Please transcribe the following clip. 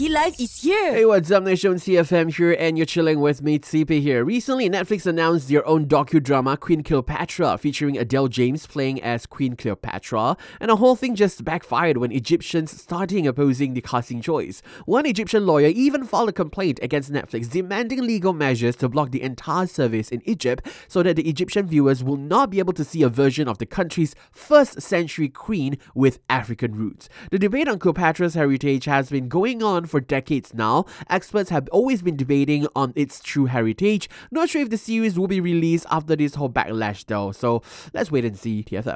T Live is here. Hey, what's up, Nation? CFM here, and you're chilling with me, CP here. Recently, Netflix announced their own docudrama, Queen Cleopatra, featuring Adele James playing as Queen Cleopatra, and the whole thing just backfired when Egyptians started opposing the casting choice. One Egyptian lawyer even filed a complaint against Netflix, demanding legal measures to block the entire service in Egypt so that the Egyptian viewers will not be able to see a version of the country's first century queen with African roots. The debate on Cleopatra's heritage has been going on for decades now. Experts have always been debating on its true heritage. Not sure if the series will be released after this whole backlash though, so let's wait and see. TFM.